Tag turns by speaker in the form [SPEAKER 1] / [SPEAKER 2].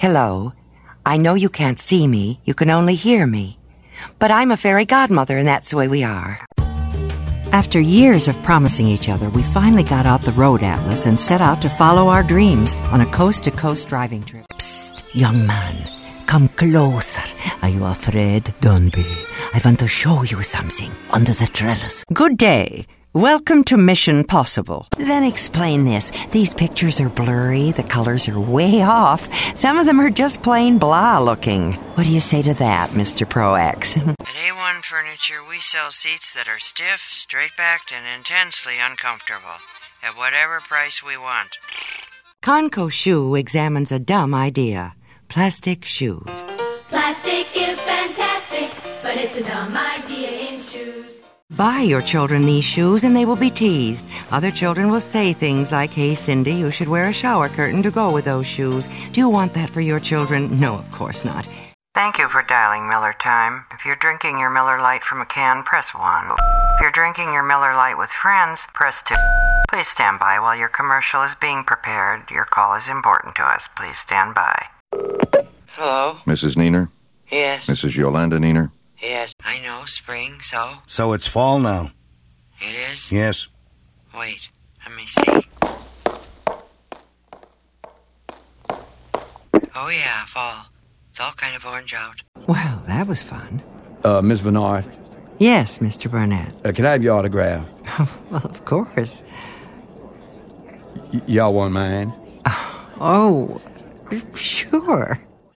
[SPEAKER 1] Hello. I know you can't see me, you can only hear me. But I'm a fairy godmother, and that's the way we are. After years of promising each other, we finally got out the road atlas and set out to follow our dreams on a coast-to-coast driving trip. Psst, young man, come closer. Are you afraid? Don't be. I want to show you something under the trellis. Good day. Welcome to Mission Possible. Then explain this. These pictures are blurry, the colors are way off. Some of them are just plain blah looking. What do you say to that, Mr. Pro-X?
[SPEAKER 2] At A1 Furniture, we sell seats that are stiff, straight-backed, and intensely uncomfortable, at whatever price we want.
[SPEAKER 1] Conco Shoe examines a dumb idea. Plastic shoes.
[SPEAKER 3] Plastic is fantastic, but it's a dumb idea in shoes.
[SPEAKER 1] Buy your children these shoes and they will be teased. Other children will say things like, "Hey, Cindy, you should wear a shower curtain to go with those shoes." Do you want that for your children? No, of course not.
[SPEAKER 2] Thank you for dialing Miller Time. If you're drinking your Miller Lite from a can, press 1. If you're drinking your Miller Lite with friends, press 2. Please stand by while your commercial is being prepared. Your call is important to us. Please stand by. Hello?
[SPEAKER 4] Mrs. Neener?
[SPEAKER 2] Yes.
[SPEAKER 4] Mrs. Yolanda Neener?
[SPEAKER 2] Yes. I know, spring, so?
[SPEAKER 5] So it's fall now?
[SPEAKER 2] It is?
[SPEAKER 5] Yes.
[SPEAKER 2] Wait, let me see. Oh yeah, fall. It's all kind of orange out.
[SPEAKER 1] Well, that was fun.
[SPEAKER 5] Miss Bernard,
[SPEAKER 1] Yes, Mr. Burnett.
[SPEAKER 5] can I have your autograph?
[SPEAKER 1] Well, of course.
[SPEAKER 5] Y'all want mine?
[SPEAKER 1] Oh, sure.